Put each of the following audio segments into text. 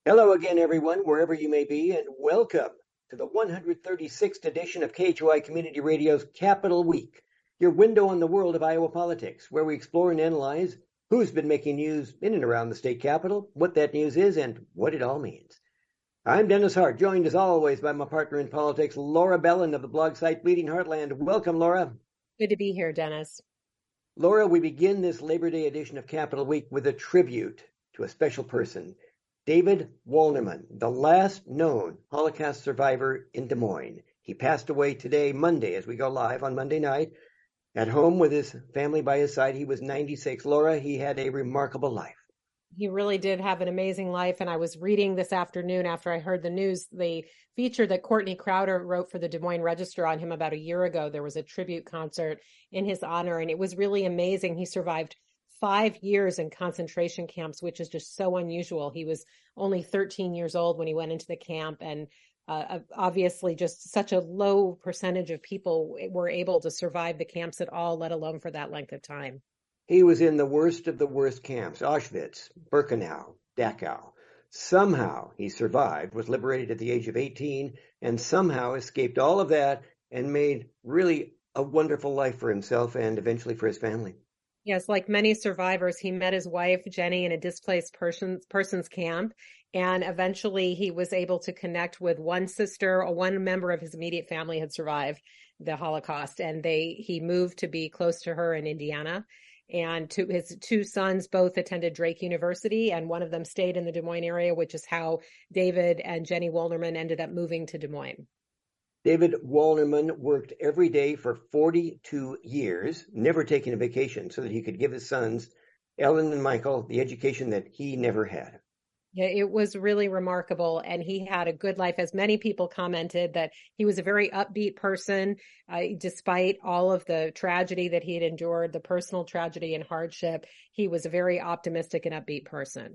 Hello again, everyone, wherever you may be, and welcome to the 136th edition of KHOI Community Radio's Capital Week, your window on the world of Iowa politics, where we explore and analyze who's been making news in and around the state capitol, what that news is, and what it all means. I'm Dennis Hart, joined as always by my partner in politics, Laura Bellin of the blog site Bleeding Heartland. Welcome, Laura. Good to be here, Dennis. Laura, we begin this Labor Day edition of Capital Week with a tribute to a special person. David Wolnerman, the last known Holocaust survivor in Des Moines. He passed away today, Monday, as we go live on Monday night. At home with his family by his side, he was 96. Laura, he had a remarkable life. He really did have an amazing life. And I was reading this afternoon after I heard the news, the feature that Courtney Crowder wrote for the Des Moines Register on him about a year ago. There was a tribute concert in his honor, and it was really amazing. He survived 5 years in concentration camps, which is just so unusual. He was only 13 years old when he went into the camp, and obviously just such a low percentage of people were able to survive the camps at all, let alone for that length of time. He was in the worst of the worst camps, Auschwitz, Birkenau, Dachau. Somehow he survived, was liberated at the age of 18, and somehow escaped all of that and made really a wonderful life for himself and eventually for his family. Yes, like many survivors, he met his wife, Jenny, in a displaced persons camp. And eventually he was able to connect with one sister, or one member of his immediate family had survived the Holocaust. And he moved to be close to her in Indiana. And his two sons both attended Drake University, and one of them stayed in the Des Moines area, which is how David and Jenny Wolnerman ended up moving to Des Moines. David Wolnerman worked every day for 42 years, never taking a vacation, so that he could give his sons, Ellen and Michael, the education that he never had. Yeah, it was really remarkable, and he had a good life. As many people commented, that he was a very upbeat person, despite all of the tragedy that he had endured, the personal tragedy and hardship. He was a very optimistic and upbeat person.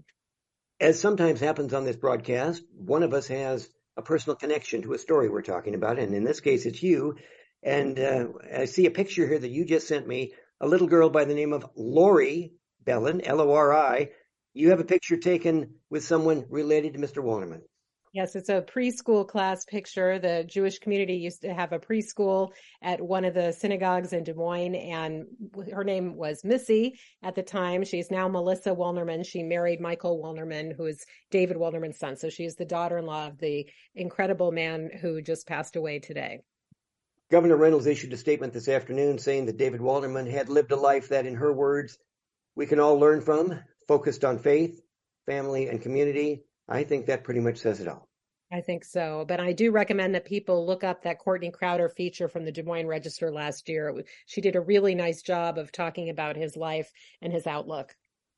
As sometimes happens on this broadcast, one of us has a personal connection to a story we're talking about, and in this case, it's you. And I see a picture here that you just sent me, a little girl by the name of Lori Bellin, Lori. You have a picture taken with someone related to Mr. Wolnerman. Yes, it's a preschool class picture. The Jewish community used to have a preschool at one of the synagogues in Des Moines, and her name was Missy at the time. She's now Melissa Wolnerman. She married Michael Wolnerman, who is David Wolnerman's son. So she's the daughter-in-law of the incredible man who just passed away today. Governor Reynolds issued a statement this afternoon saying that David Wolnerman had lived a life that, in her words, we can all learn from, focused on faith, family, and community. I think that pretty much says it all. I think so. But I do recommend that people look up that Courtney Crowder feature from the Des Moines Register last year. She did a really nice job of talking about his life and his outlook.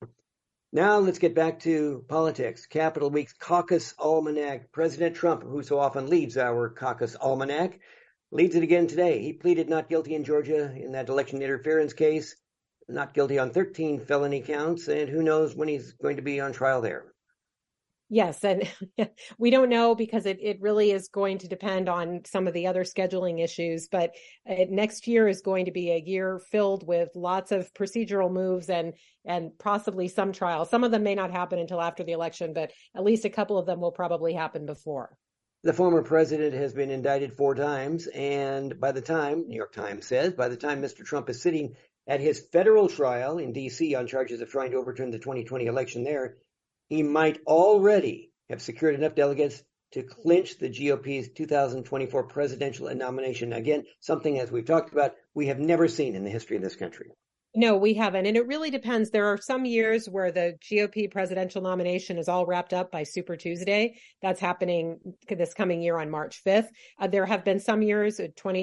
Now let's get back to politics. Capital Week's Caucus Almanac. President Trump, who so often leads our Caucus Almanac, leads it again today. He pleaded not guilty in Georgia in that election interference case, not guilty on 13 felony counts, and who knows when he's going to be on trial there. Yes, and we don't know because it really is going to depend on some of the other scheduling issues, but next year is going to be a year filled with lots of procedural moves and possibly some trials. Some of them may not happen until after the election, but at least a couple of them will probably happen before. The former president has been indicted 4 times, and by the time, New York Times says, by the time Mr. Trump is sitting at his federal trial in D.C. on charges of trying to overturn the 2020 election there, he might already have secured enough delegates to clinch the GOP's 2024 presidential nomination. Again, something, as we've talked about, we have never seen in the history of this country. No, we haven't. And it really depends. There are some years where the GOP presidential nomination is all wrapped up by Super Tuesday. That's happening this coming year on March 5th. There have been some years,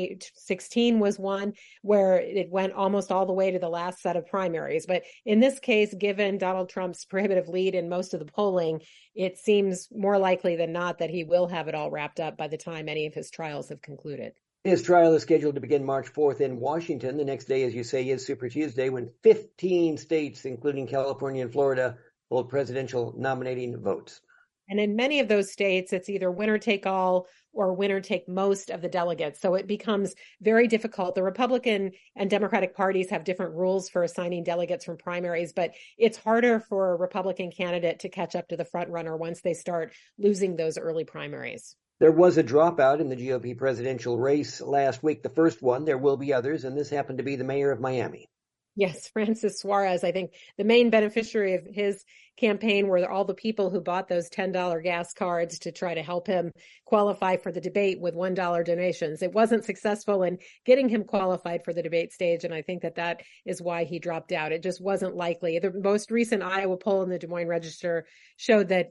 2016 was one, where it went almost all the way to the last set of primaries. But in this case, given Donald Trump's prohibitive lead in most of the polling, it seems more likely than not that he will have it all wrapped up by the time any of his trials have concluded. His trial is scheduled to begin March 4th in Washington. The next day, as you say, is Super Tuesday, when 15 states, including California and Florida, hold presidential nominating votes. And in many of those states, it's either winner take all or winner take most of the delegates. So it becomes very difficult. The Republican and Democratic parties have different rules for assigning delegates from primaries, but it's harder for a Republican candidate to catch up to the front runner once they start losing those early primaries. There was a dropout in the GOP presidential race last week, the first one. There will be others, and this happened to be the mayor of Miami. Yes, Francis Suarez. I think the main beneficiary of his campaign were all the people who bought those $10 gas cards to try to help him qualify for the debate with $1 donations. It wasn't successful in getting him qualified for the debate stage, and I think that is why he dropped out. It just wasn't likely. The most recent Iowa poll in the Des Moines Register showed that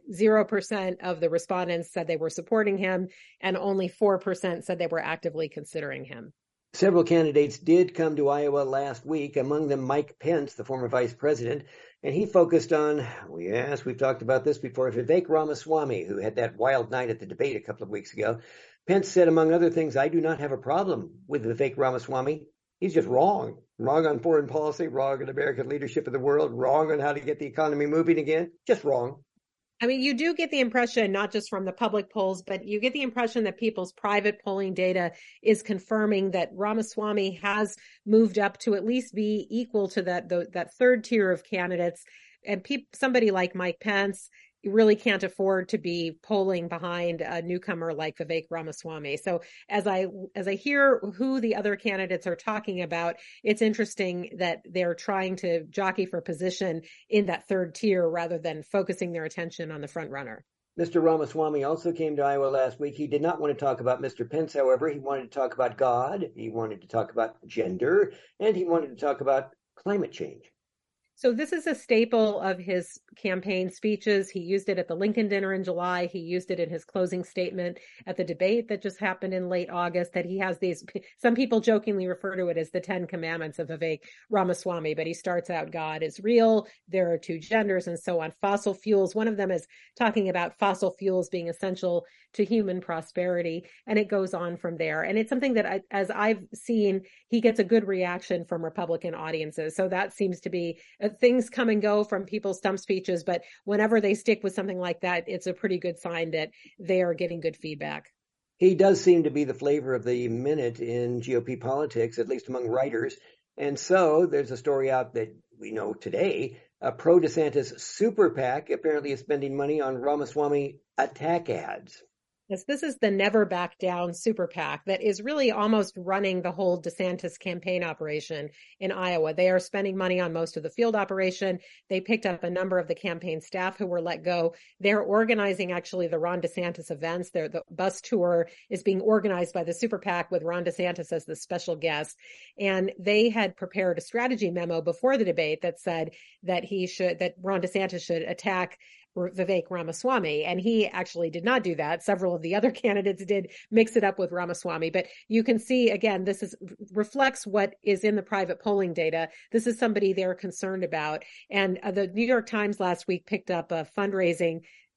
0% of the respondents said they were supporting him, and only 4% said they were actively considering him. Several candidates did come to Iowa last week, among them Mike Pence, the former vice president, and he focused on, yes, we've talked about this before, Vivek Ramaswamy, who had that wild night at the debate a couple of weeks ago. Pence said, among other things, I do not have a problem with Vivek Ramaswamy. He's just wrong. Wrong on foreign policy, wrong on American leadership of the world, wrong on how to get the economy moving again, just wrong. I mean, you do get the impression, not just from the public polls, but you get the impression that people's private polling data is confirming that Ramaswamy has moved up to at least be equal to that third tier of candidates. And somebody like Mike Pence really can't afford to be polling behind a newcomer like Vivek Ramaswamy. So as I hear who the other candidates are talking about, it's interesting that they're trying to jockey for position in that third tier rather than focusing their attention on the front runner. Mr. Ramaswamy also came to Iowa last week. He did not want to talk about Mr. Pence, however. He wanted to talk about God, he wanted to talk about gender, and he wanted to talk about climate change. So this is a staple of his campaign speeches. He used it at the Lincoln dinner in July. He used it in his closing statement at the debate that just happened in late August, that he has these, some people jokingly refer to it as the 10 commandments of Vivek Ramaswamy, but he starts out, God is real, there are two genders, and so on. Fossil fuels, one of them is talking about fossil fuels being essential to human prosperity, and it goes on from there. And it's something that, as I've seen, he gets a good reaction from Republican audiences. So that seems to be, things come and go from people's stump speeches, but whenever they stick with something like that, it's a pretty good sign that they are getting good feedback. He does seem to be the flavor of the minute in GOP politics, at least among writers. And so there's a story out that we know today, a pro-DeSantis super PAC apparently is spending money on Ramaswamy attack ads. Yes, this is the Never Back Down super PAC that is really almost running the whole DeSantis campaign operation in Iowa. They are spending money on most of the field operation. They picked up a number of the campaign staff who were let go. They're organizing actually the Ron DeSantis events. The bus tour is being organized by the super PAC with Ron DeSantis as the special guest. And they had prepared a strategy memo before the debate that said that Ron DeSantis should attack Vivek Ramaswamy, and he actually did not do that. Several of the other candidates did mix it up with Ramaswamy, but you can see, again, this reflects what is in the private polling data. This is somebody they're concerned about. And the New York Times last week picked up a fundraising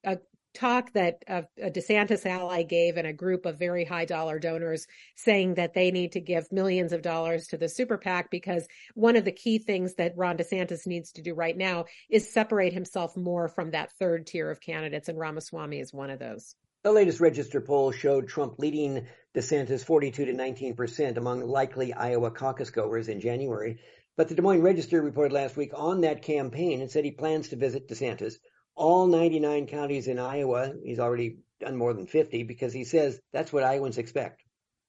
talk that a DeSantis ally gave and a group of very high dollar donors saying that they need to give millions of dollars to the super PAC because one of the key things that Ron DeSantis needs to do right now is separate himself more from that third tier of candidates, and Ramaswamy is one of those. The latest Register poll showed Trump leading DeSantis 42 to 19% among likely Iowa caucus goers in January. But the Des Moines Register reported last week on that campaign and said he plans to visit DeSantis all 99 counties in Iowa. He's already done more than 50 because he says that's what Iowans expect.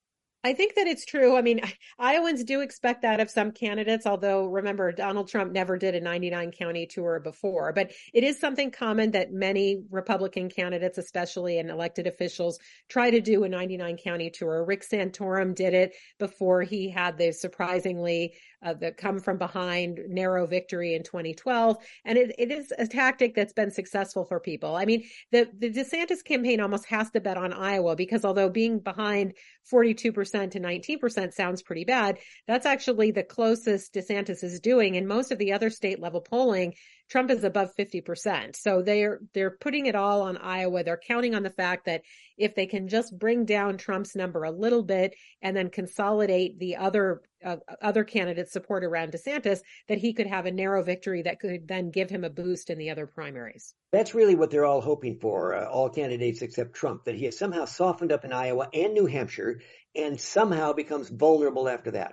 I think that it's true. I mean, Iowans do expect that of some candidates, although remember, Donald Trump never did a 99 county tour before. But it is something common that many Republican candidates, especially and elected officials, try to do a 99 county tour. Rick Santorum did it before he had the surprisingly the come from behind narrow victory in 2012. And it is a tactic that's been successful for people. I mean, the DeSantis campaign almost has to bet on Iowa because although being behind 42% to 19% sounds pretty bad, that's actually the closest DeSantis is doing. And most of the other state level polling Trump is above 50%. So they're putting it all on Iowa. They're counting on the fact that if they can just bring down Trump's number a little bit and then consolidate the other candidates' support around DeSantis, that he could have a narrow victory that could then give him a boost in the other primaries. That's really what they're all hoping for, all candidates except Trump, that he has somehow softened up in Iowa and New Hampshire and somehow becomes vulnerable after that.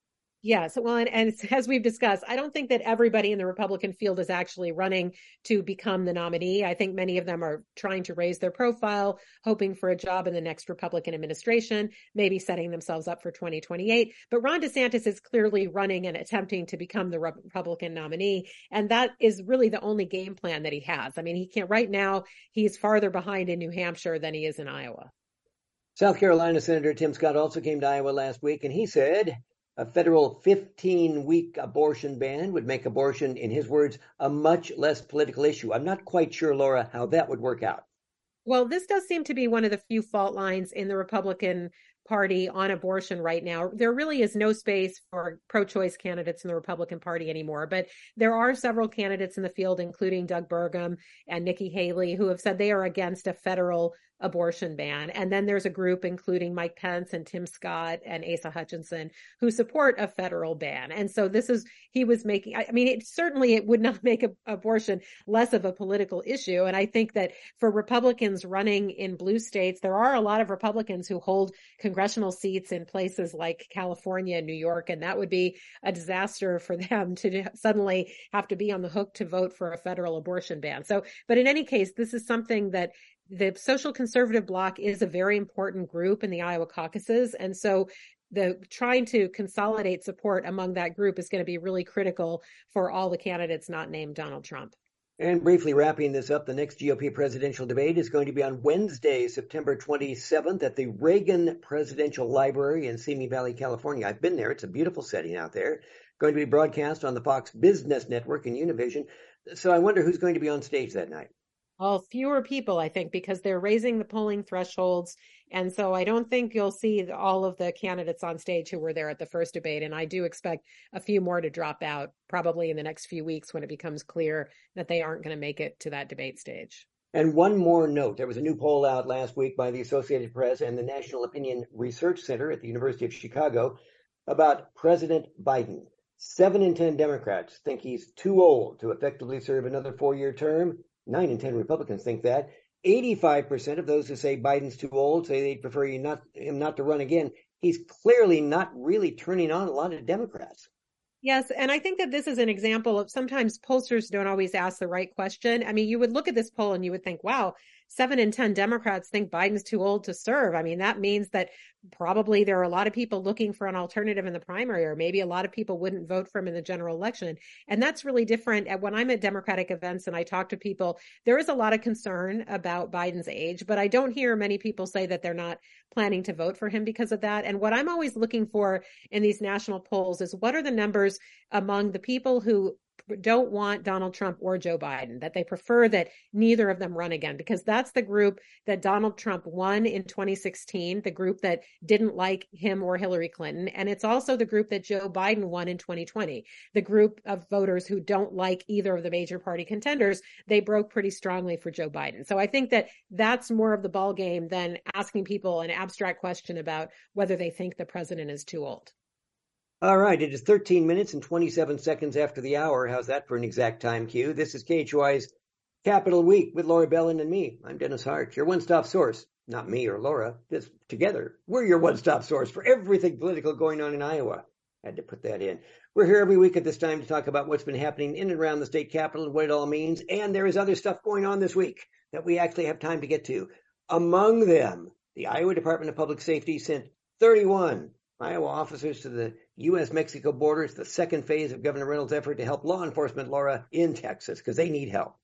Yes. Well, and as we've discussed, I don't think that everybody in the Republican field is actually running to become the nominee. I think many of them are trying to raise their profile, hoping for a job in the next Republican administration, maybe setting themselves up for 2028. But Ron DeSantis is clearly running and attempting to become the Republican nominee. And that is really the only game plan that he has. I mean, he can't right now, he's farther behind in New Hampshire than he is in Iowa. South Carolina Senator Tim Scott also came to Iowa last week, and he said a federal 15-week abortion ban would make abortion, in his words, a much less political issue. I'm not quite sure, Laura, how that would work out. Well, this does seem to be one of the few fault lines in the Republican Party on abortion right now. There really is no space for pro-choice candidates in the Republican Party anymore, but there are several candidates in the field, including Doug Burgum and Nikki Haley, who have said they are against a federal abortion ban. And then there's a group including Mike Pence and Tim Scott and Asa Hutchinson who support a federal ban. And so he was making, I mean, it would not make abortion less of a political issue. And I think that for Republicans running in blue states, there are a lot of Republicans who hold congressional seats in places like California and New York, and that would be a disaster for them to suddenly have to be on the hook to vote for a federal abortion ban. So, but in any case, this is something that the social conservative bloc is a very important group in the Iowa caucuses. And so trying to consolidate support among that group is going to be really critical for all the candidates not named Donald Trump. And briefly wrapping this up, the next GOP presidential debate is going to be on Wednesday, September 27th at the Reagan Presidential Library in Simi Valley, California. I've been there. It's a beautiful setting out there. Going to be broadcast on the Fox Business Network and Univision. So I wonder who's going to be on stage that night. Well, fewer people, I think, because they're raising the polling thresholds. And so I don't think you'll see all of the candidates on stage who were there at the first debate. And I do expect a few more to drop out probably in the next few weeks when it becomes clear that they aren't going to make it to that debate stage. And one more note. There was a new poll out last week by the Associated Press and the National Opinion Research Center at the University of Chicago about President Biden. 7 in 10 Democrats think he's too old to effectively serve another 4-year term. 9 in 10 Republicans think that. 85% of those who say Biden's too old say they'd prefer him not to run again. He's clearly not really turning on a lot of Democrats. Yes, and I think that this is an example of sometimes pollsters don't always ask the right question. I mean, you would look at this poll and you would think, wow, 7 in 10 Democrats think Biden's too old to serve. I mean, that means that probably there are a lot of people looking for an alternative in the primary, or maybe a lot of people wouldn't vote for him in the general election. And that's really different. When I'm at Democratic events and I talk to people, there is a lot of concern about Biden's age, but I don't hear many people say that they're not planning to vote for him because of that. And what I'm always looking for in these national polls is what are the numbers among the people who don't want Donald Trump or Joe Biden, that they prefer that neither of them run again, because that's the group that Donald Trump won in 2016, the group that didn't like him or Hillary Clinton. And it's also the group that Joe Biden won in 2020, the group of voters who don't like either of the major party contenders. They broke pretty strongly for Joe Biden. So I think that that's more of the ball game than asking people an abstract question about whether they think the president is too old. All right, it is 13 minutes and 27 seconds after the hour. How's that for an exact time cue? This is KHY's Capital Week with Laura Bellin and me. I'm Dennis Hart, your one-stop source. Not me or Laura, just together. We're your one-stop source for everything political going on in Iowa. Had to put that in. We're here every week at this time to talk about what's been happening in and around the state capitol and what it all means. And there is other stuff going on this week that we actually have time to get to. Among them, the Iowa Department of Public Safety sent 31 Iowa officers to the U.S.-Mexico border. It's the second phase of Governor Reynolds' effort to help law enforcement, Laura, in Texas, because they need help.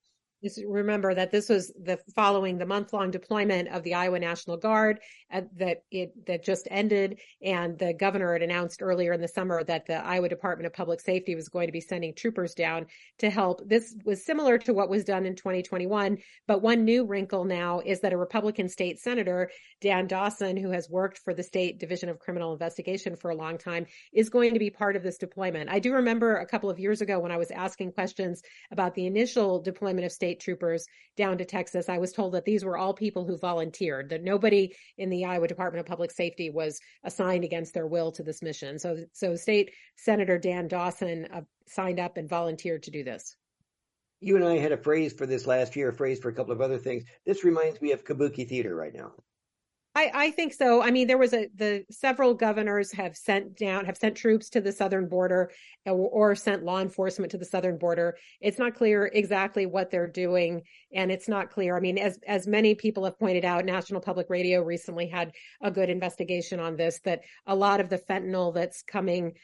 Just remember that this was following the month-long deployment of the Iowa National Guard that just ended, and the governor had announced earlier in the summer that the Iowa Department of Public Safety was going to be sending troopers down to help. This was similar to what was done in 2021, but one new wrinkle now is that a Republican state senator, Dan Dawson, who has worked for the State Division of Criminal Investigation for a long time, is going to be part of this deployment. I do remember a couple of years ago when I was asking questions about the initial deployment of state troopers down to Texas, I was told that these were all people who volunteered, that nobody in the Iowa Department of Public Safety was assigned against their will to this mission. So State Senator Dan Dawson signed up and volunteered to do this. You and I had a phrase for this last year, a phrase for a couple of other things. This reminds me of Kabuki Theater right now. I think so. I mean, there was several governors have sent troops to the southern border or sent law enforcement to the southern border. It's not clear exactly what they're doing, and it's not clear. I mean, as many people have pointed out, National Public Radio recently had a good investigation on this, that a lot of the fentanyl that's coming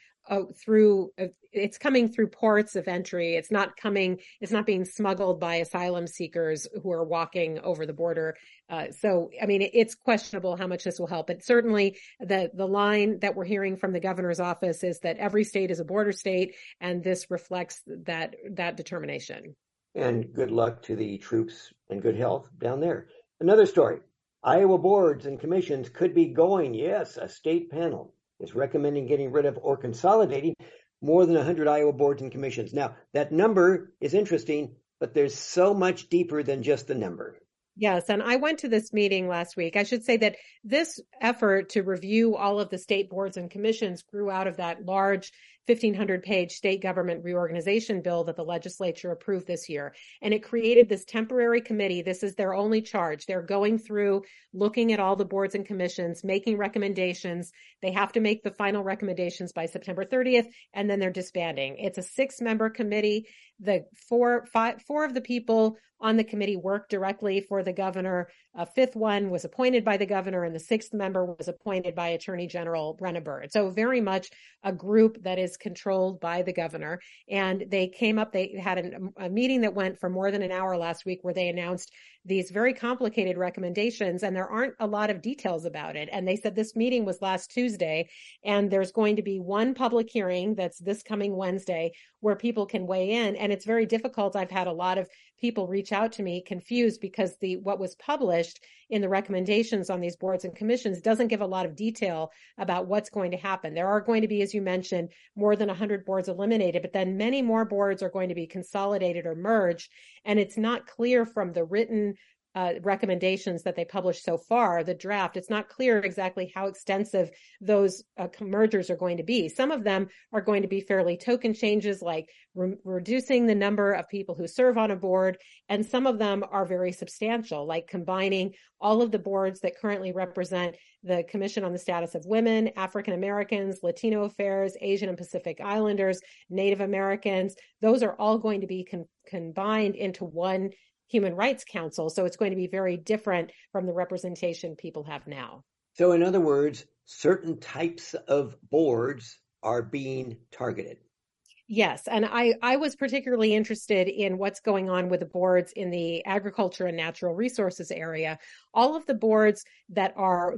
it's coming through ports of entry. It's not being smuggled by asylum seekers who are walking over the border. So, I mean, it's questionable how much this will help. But certainly the line that we're hearing from the governor's office is that every state is a border state, and this reflects that determination. And good luck to the troops and good health down there. Another story. Iowa boards and commissions could be going. Yes, a state panel is recommending getting rid of or consolidating more than 100 Iowa boards and commissions. Now, that number is interesting, but there's so much deeper than just the number. Yes, and I went to this meeting last week. I should say that this effort to review all of the state boards and commissions grew out of that large 1,500-page state government reorganization bill that the legislature approved this year. And it created this temporary committee. This is their only charge. They're going through, looking at all the boards and commissions, making recommendations. They have to make the final recommendations by September 30th, and then they're disbanding. It's a 6-member committee. The four of the people on the committee work directly for the governor. A 5th one was appointed by the governor, and the 6th member was appointed by Attorney General Brenna Bird. So very much a group that is controlled by the governor. And they had a meeting that went for more than an hour last week, where they announced these very complicated recommendations, and there aren't a lot of details about it. And they said this meeting was last Tuesday, and there's going to be one public hearing that's this coming Wednesday where people can weigh in. And it's very difficult. I've had a lot of people reach out to me confused because what was published in the recommendations on these boards and commissions doesn't give a lot of detail about what's going to happen. There are going to be, as you mentioned, more than 100 boards eliminated, but then many more boards are going to be consolidated or merged. And it's not clear from the written recommendations that they published so far, the draft, it's not clear exactly how extensive those mergers are going to be. Some of them are going to be fairly token changes, like reducing the number of people who serve on a board, and some of them are very substantial, like combining all of the boards that currently represent the Commission on the Status of Women, African Americans, Latino Affairs, Asian and Pacific Islanders, Native Americans. Those are all going to be combined into one Human Rights Council. So it's going to be very different from the representation people have now. So in other words, certain types of boards are being targeted. Yes, and I was particularly interested in what's going on with the boards in the agriculture and natural resources area. All of the boards that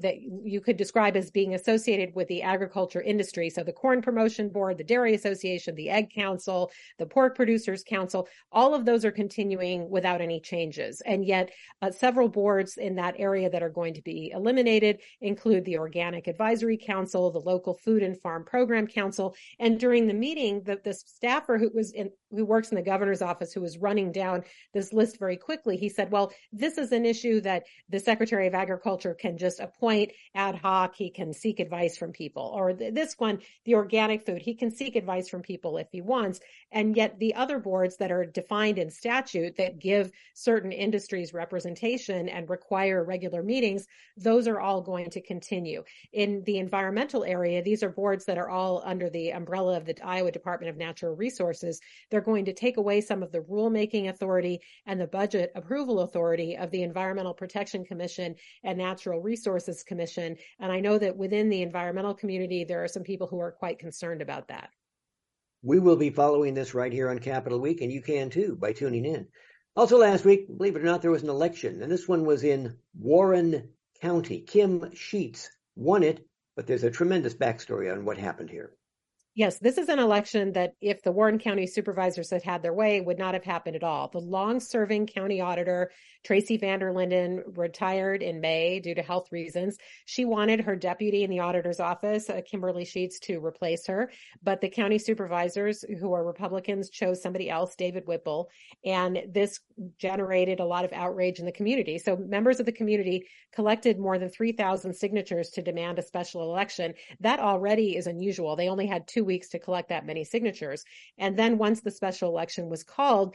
you could describe as being associated with the agriculture industry, so the Corn Promotion Board, the Dairy Association, the Egg Council, the Pork Producers Council, all of those are continuing without any changes. And yet several boards in that area that are going to be eliminated include the Organic Advisory Council, the Local Food and Farm Program Council. And during the meeting, the staffer who works in the governor's office, who was running down this list very quickly, he said, well, this is an issue that the Secretary of Agriculture can just appoint ad hoc. He can seek advice from people. Or this one, the organic food, he can seek advice from people if he wants. And yet the other boards that are defined in statute that give certain industries representation and require regular meetings, those are all going to continue. In the environmental area, these are boards that are all under the umbrella of the Iowa Department of Natural Resources. They're going to take away some of the rulemaking authority and the budget approval authority of the Environmental Protection Commission and Natural Resources Commission. And I know that within the environmental community, there are some people who are quite concerned about that. We will be following this right here on Capitol Week, and you can too by tuning in. Also last week, believe it or not, there was an election, and this one was in Warren County. Kim Sheets won it, but there's a tremendous backstory on what happened here. Yes, this is an election that, if the Warren County supervisors had had their way, would not have happened at all. The long-serving county auditor, Tracy Vanderlinden, retired in May due to health reasons. She wanted her deputy in the auditor's office, Kimberly Sheets, to replace her, but the county supervisors, who are Republicans, chose somebody else, David Whipple, and this generated a lot of outrage in the community. So members of the community collected more than 3,000 signatures to demand a special election. That already is unusual. They only had 2 weeks to collect that many signatures. And then once the special election was called,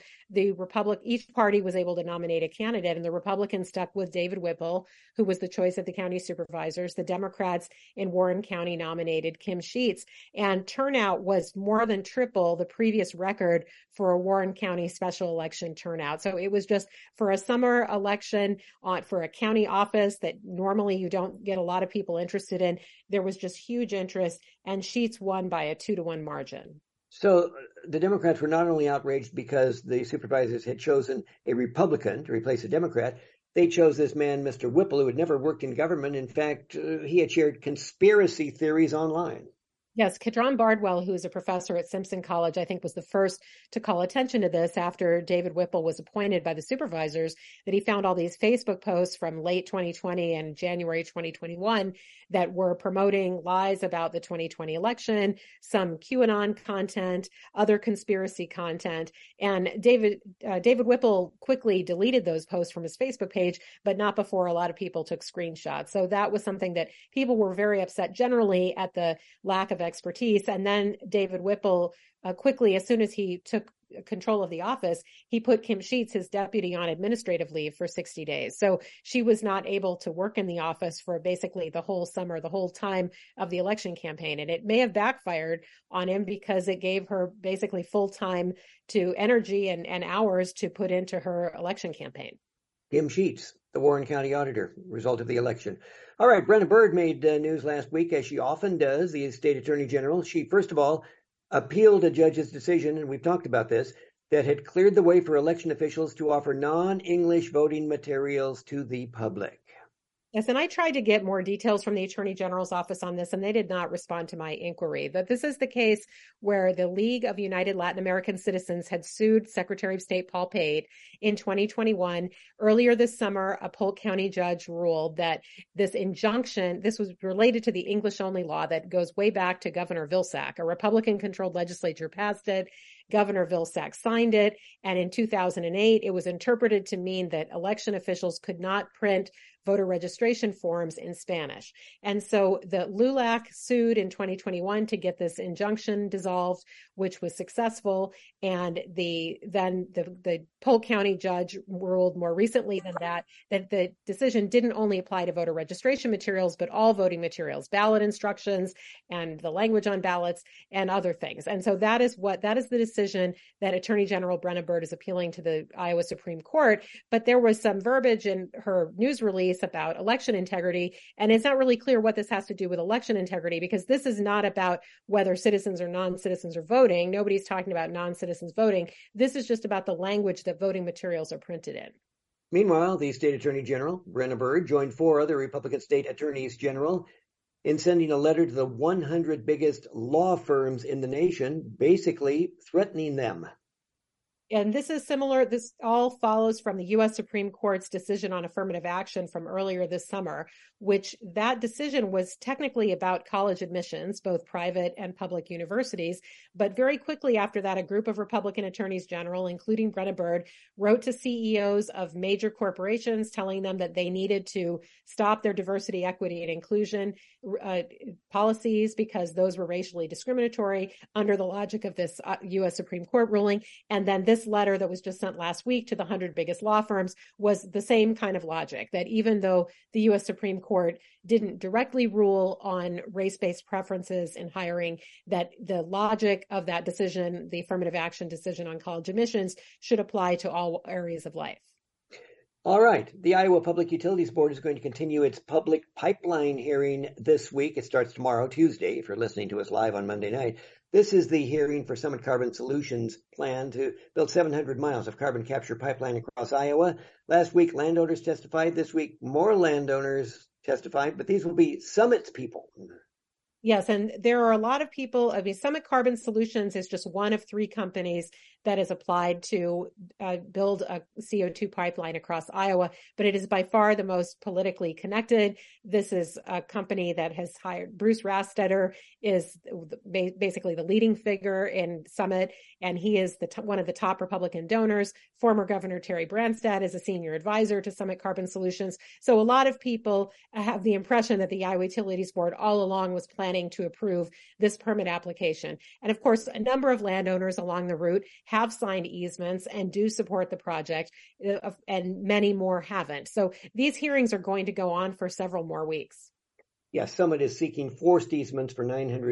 each party was able to nominate a candidate, and the Republicans stuck with David Whipple, who was the choice of the county supervisors. The Democrats in Warren County nominated Kim Sheets, and turnout was more than triple the previous record for a Warren County special election turnout. So it was just, for a summer election for a county office that normally you don't get a lot of people interested in, there was just huge interest, and Sheets won by a 2-1 margin. So the Democrats were not only outraged because the supervisors had chosen a Republican to replace a Democrat, they chose this man, Mr. Whipple, who had never worked in government. In fact, he had shared conspiracy theories online. Yes, Kedron Bardwell, who is a professor at Simpson College, I think was the first to call attention to this after David Whipple was appointed by the supervisors, that he found all these Facebook posts from late 2020 and January 2021 that were promoting lies about the 2020 election, some QAnon content, other conspiracy content. And David Whipple quickly deleted those posts from his Facebook page, but not before a lot of people took screenshots. So that was something that people were very upset generally at, the lack of expertise. And then David Whipple quickly, as soon as he took control of the office, he put Kim Sheets, his deputy, on administrative leave for 60 days. So she was not able to work in the office for basically the whole summer, the whole time of the election campaign. And it may have backfired on him because it gave her basically full time to energy and hours to put into her election campaign. Kim Sheets, the Warren County auditor, result of the election. All right, Brenna Bird made news last week, as she often does, the state attorney general. She, first of all, appealed a judge's decision, and we've talked about this, that had cleared the way for election officials to offer non-English voting materials to the public. Yes, and I tried to get more details from the Attorney General's office on this, and they did not respond to my inquiry. But this is the case where the League of United Latin American Citizens had sued Secretary of State Paul Pate in 2021. Earlier this summer, a Polk County judge ruled that this injunction, this was related to the English-only law that goes way back to Governor Vilsack. A Republican-controlled legislature passed it. Governor Vilsack signed it. And in 2008, it was interpreted to mean that election officials could not print voter registration forms in Spanish. And so the LULAC sued in 2021 to get this injunction dissolved, which was successful. And then the Polk County judge ruled more recently than that the decision didn't only apply to voter registration materials, but all voting materials, ballot instructions and the language on ballots and other things. And so that is the decision that Attorney General Brenna Bird is appealing to the Iowa Supreme Court. But there was some verbiage in her news release about election integrity, and it's not really clear what this has to do with election integrity, because this is not about whether citizens or non-citizens are voting. Nobody's talking about non-citizens voting. This is just about the language that voting materials are printed in. Meanwhile, the state attorney general, Brenna Bird, joined 4 other Republican state attorneys general in sending a letter to the 100 biggest law firms in the nation, basically threatening them. And this is similar. This all follows from the U.S. Supreme Court's decision on affirmative action from earlier this summer, which that decision was technically about college admissions, both private and public universities. But very quickly after that, a group of Republican attorneys general, including Brenna Bird, wrote to CEOs of major corporations telling them that they needed to stop their diversity, equity, and inclusion policies because those were racially discriminatory under the logic of this U.S. Supreme Court ruling. And then this letter that was just sent last week to the 100 biggest law firms was the same kind of logic, that even though the U.S. Supreme Court didn't directly rule on race-based preferences in hiring, that the logic of that decision, the affirmative action decision on college admissions, should apply to all areas of life. All right. The Iowa Public Utilities Board is going to continue its public pipeline hearing this week. It starts tomorrow, Tuesday, if you're listening to us live on Monday night. This is the hearing for Summit Carbon Solutions' plan to build 700 miles of carbon capture pipeline across Iowa. Last week, landowners testified. This week, more landowners testified, but these will be Summit's people. Yes, and there are a lot of people. I mean, Summit Carbon Solutions is just one of three companies that has applied to build a CO2 pipeline across Iowa, but it is by far the most politically connected. This is a company that has hired Bruce Rastetter, is basically the leading figure in Summit, and he is one of the top Republican donors. Former Governor Terry Branstad is a senior advisor to Summit Carbon Solutions. So a lot of people have the impression that the Iowa Utilities Board all along was planning to approve this permit application. And of course, a number of landowners along the route have signed easements and do support the project, and many more haven't. So these hearings are going to go on for several more weeks. Yes, Summit is seeking forced easements for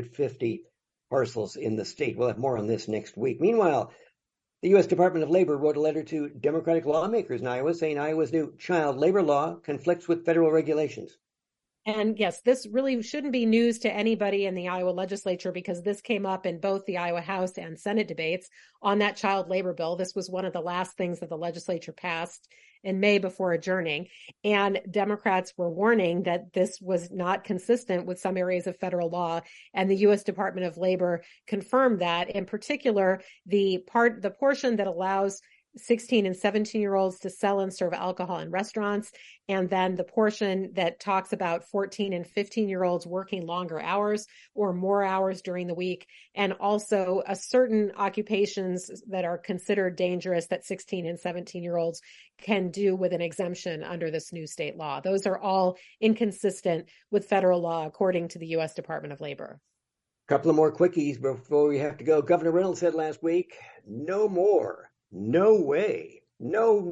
950 parcels in the state. We'll have more on this next week. Meanwhile, the U.S. Department of Labor wrote a letter to Democratic lawmakers in Iowa saying Iowa's new child labor law conflicts with federal regulations. And yes, this really shouldn't be news to anybody in the Iowa legislature, because this came up in both the Iowa House and Senate debates on that child labor bill. This was one of the last things that the legislature passed in May before adjourning. And Democrats were warning that this was not consistent with some areas of federal law. And the U.S. Department of Labor confirmed that. In particular, the portion that allows 16 and 17-year-olds to sell and serve alcohol in restaurants, and then the portion that talks about 14 and 15-year-olds working longer hours or more hours during the week, and also certain occupations that are considered dangerous that 16 and 17-year-olds can do with an exemption under this new state law. Those are all inconsistent with federal law, according to the U.S. Department of Labor. Couple of more quickies before we have to go. Governor Reynolds said last week, no more. No way. No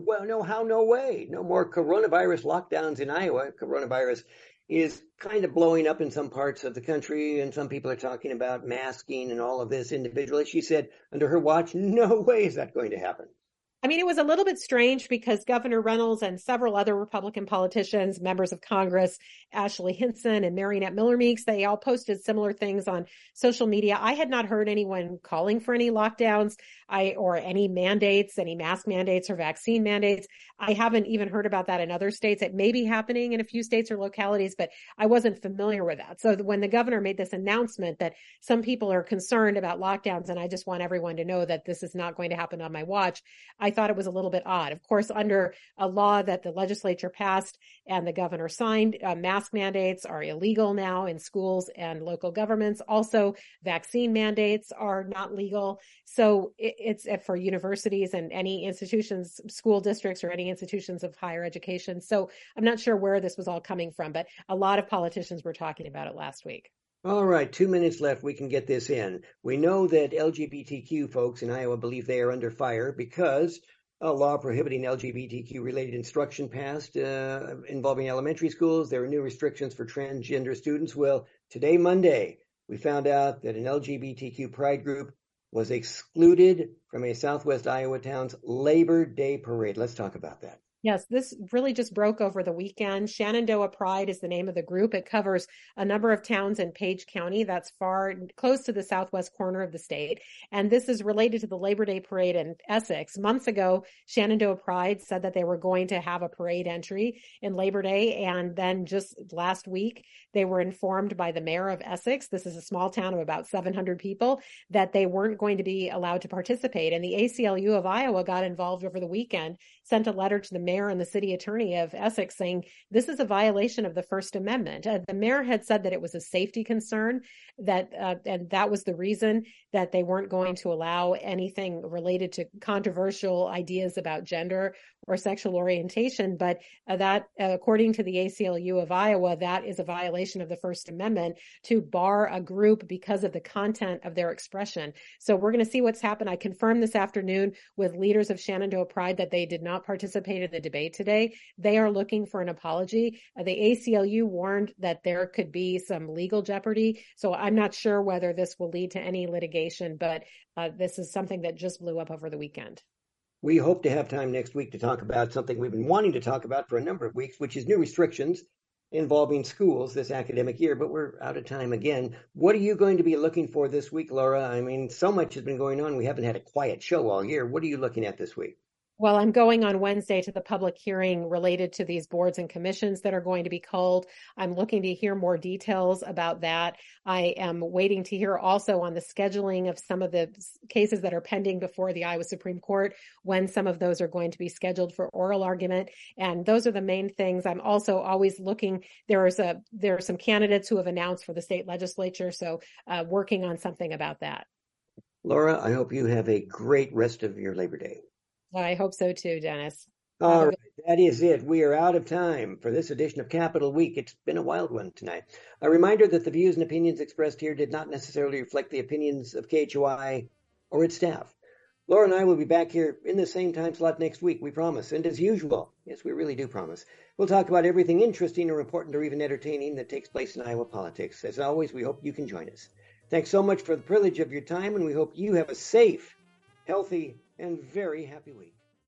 way. No more coronavirus lockdowns in Iowa. Coronavirus is kind of blowing up in some parts of the country, and some people are talking about masking and all of this individually. She said under her watch, no way is that going to happen. I mean, it was a little bit strange because Governor Reynolds and several other Republican politicians, members of Congress, Ashley Hinson and Mariannette Miller Meeks, they all posted similar things on social media. I had not heard anyone calling for any lockdowns or any mandates, any mask mandates or vaccine mandates. I haven't even heard about that in other states. It may be happening in a few states or localities, but I wasn't familiar with that. So when the governor made this announcement that some people are concerned about lockdowns, and I just want everyone to know that this is not going to happen on my watch, I thought it was a little bit odd. Of course, under a law that the legislature passed and the governor signed, mask mandates are illegal now in schools and local governments. Also, vaccine mandates are not legal. So it's for universities and any institutions, school districts, or any institutions of higher education. So I'm not sure where this was all coming from, but a lot of politicians were talking about it last week. All right, 2 minutes left. We can get this in. We know that LGBTQ folks in Iowa believe they are under fire because a law prohibiting LGBTQ-related instruction passed involving elementary schools. There are new restrictions for transgender students. Well, today, Monday, we found out that an LGBTQ pride group was excluded from a Southwest Iowa town's Labor Day parade. Let's talk about that. Yes, this really just broke over the weekend. Shenandoah Pride is the name of the group. It covers a number of towns in Page County. That's close to the southwest corner of the state. And this is related to the Labor Day parade in Essex. Months ago, Shenandoah Pride said that they were going to have a parade entry in Labor Day. And then just last week, they were informed by the mayor of Essex, this is a small town of about 700 people, that they weren't going to be allowed to participate. And the ACLU of Iowa got involved over the weekend, sent a letter to the mayor and the city attorney of Essex saying this is a violation of the First Amendment. The mayor had said that it was a safety concern, and that was the reason that they weren't going to allow anything related to controversial ideas about gender or sexual orientation. But that, according to the ACLU of Iowa, that is a violation of the First Amendment to bar a group because of the content of their expression. So we're going to see what's happened. I confirmed this afternoon with leaders of Shenandoah Pride that they did not participate in the debate today. They are looking for an apology. The ACLU warned that there could be some legal jeopardy. So I'm not sure whether this will lead to any litigation, but this is something that just blew up over the weekend. We hope to have time next week to talk about something we've been wanting to talk about for a number of weeks, which is new restrictions involving schools this academic year, but we're out of time again. What are you going to be looking for this week, Laura? I mean, so much has been going on. We haven't had a quiet show all year. What are you looking at this week? Well, I'm going on Wednesday to the public hearing related to these boards and commissions that are going to be called. I'm looking to hear more details about that. I am waiting to hear also on the scheduling of some of the cases that are pending before the Iowa Supreme Court, when some of those are going to be scheduled for oral argument. And those are the main things. I'm also always looking. There are some candidates who have announced for the state legislature, so working on something about that. Laura, I hope you have a great rest of your Labor Day. I hope so too, Dennis. All right, that is it. We are out of time for this edition of Capitol Week. It's been a wild one tonight. A reminder that the views and opinions expressed here did not necessarily reflect the opinions of KHOI or its staff. Laura and I will be back here in the same time slot next week, we promise. And as usual, yes, we really do promise, we'll talk about everything interesting or important or even entertaining that takes place in Iowa politics. As always, we hope you can join us. Thanks so much for the privilege of your time, and we hope you have a safe, healthy, and very happy week.